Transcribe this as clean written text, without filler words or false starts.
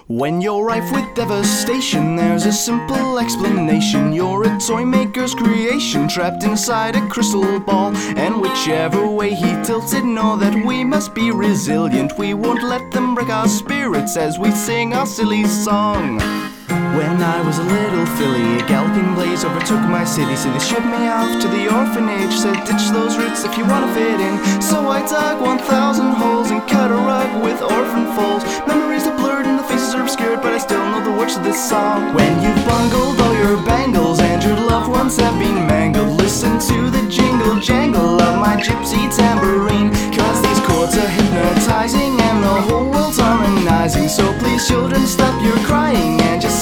When you're rife with devastation, there's a simple explanation. You're a toy maker's creation, trapped inside a crystal ball. And whichever way he tilts it, know that we must be resilient. We won't let them break our spirits as we sing our silly song. When I was a little filly, a galloping blaze overtook my city. So they shipped me off to the orphanage, said ditch those roots if you wanna fit in. So I dug 1,000 holes and cut a rug with orphan foals. Memories are blurred and the faces are obscured, but I still know the words of this song. When you've bungled all your bangles and your loved ones have been mangled, listen to the jingle jangle of my gypsy tambourine. Cause these chords are hypnotizing and the whole world's harmonizing. So please children, stop your crying and just